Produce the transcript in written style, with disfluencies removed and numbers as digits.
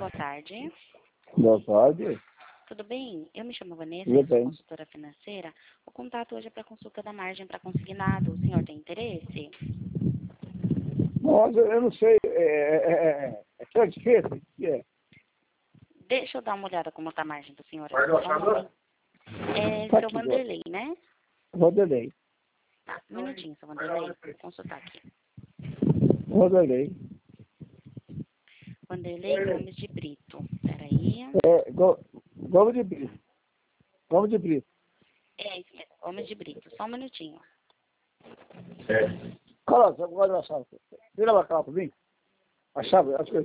boa tarde. Boa tarde. Tudo bem? Eu me chamo Vanessa, Tudo eu sou bem. consultora financeira. O contato hoje é para consulta da margem para consignado. O senhor tem interesse? Nossa, eu não sei. Que é difícil? O que é? Deixa eu dar uma olhada como está a margem do senhor. Vai Aqui, só um gostar momento. É Tá seu aqui, Vanderlei, né? Rodelei. Tá, um minutinho, seu Vanderlei. Vou consultar aqui. Rodelei. Vanderlei Gomes de Brito. Peraí. Gomes de Brito. Gomes de Brito. É isso mesmo, Gomes de Brito. Só um minutinho. Carlos, agora a chave. Vira a chave pra mim. A chave, acho que